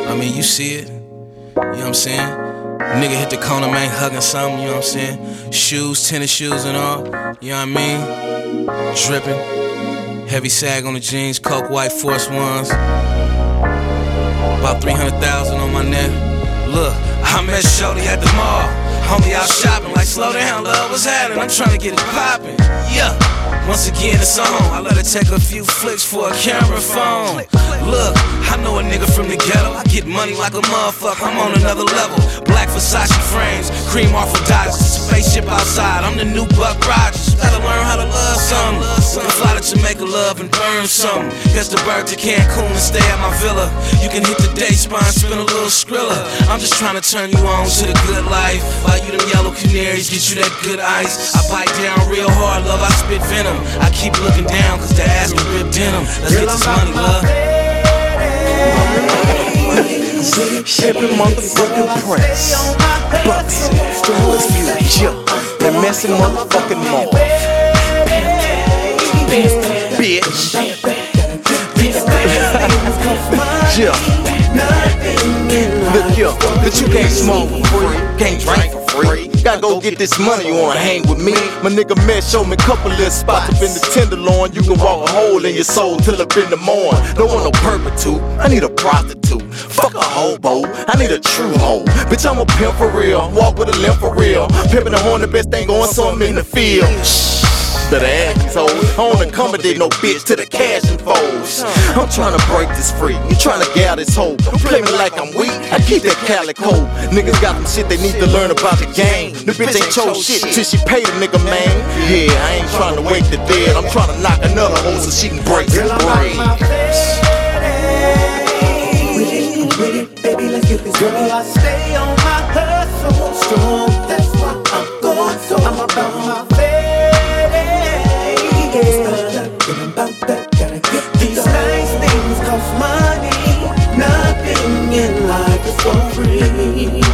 I mean, you see it. You know what I'm saying? Nigga hit the corner, man, hugging something, you know what I'm saying? Shoes, tennis shoes and all, you know what I mean? Dripping. Heavy sag on the jeans, coke white Force Ones. About 300,000 on my neck. Look, I met Shorty at the mall. Homie out shopping, like slow down, love, what's happening? I'm trying to get it poppin', yeah. Once again it's on, I let her take a few flicks for a camera phone. Look, I know a nigga from the ghetto, I get money like a motherfucker, I'm on another level. Black Versace frames, cream off of Dodgers, spaceship outside, I'm the new Buck Rogers. Gotta learn how to love something, can fly to Jamaica, love and burn something. Guess the bird to Cancun and stay at my villa. You can hit the day spine, spin a little Skrilla. I'm just trying to turn you on to the good life. Buy you them yellow canaries, get you that good ice. I bite down real hard, love, I spit venom. I keep looking down cause the ass can rip denim. Let's get this money, love. Shipping motherfucking Prince, Bucks, Let's Future, that messing motherfucking mall. Bitch. Yeah. Look here, but you can't smoke for free, can't drink for free. Gotta go get this money, you wanna hang with me? My nigga Mesh showed me a couple little spots up in the Tenderloin. You can walk a hole in your soul till up in the morning. Don't want no perpetude, I need a prostitute. Fuck a hobo, I need a true hoe. Bitch, I'm a pimp for real, walk with a limp for real. Pimpin' the horn, the best thing going, so I'm in the field. To the assholes, I don't accommodate no bitch to the cash and folds. I'm tryna break this free, you tryna get out this hole. Don't play me like I'm weak, I keep that calico. Niggas got some shit they need to learn about the game. The bitch ain't chose shit till she pay the nigga, man. Yeah, I ain't tryna wake the dead, I'm tryna knock another hoe so she can break this brain. With it, baby, let's get this. Girl, I stay on my hustle strong. That's why I'm going so. I'm about my face. Gotta get these nice things cost money. Nothing in life is for free.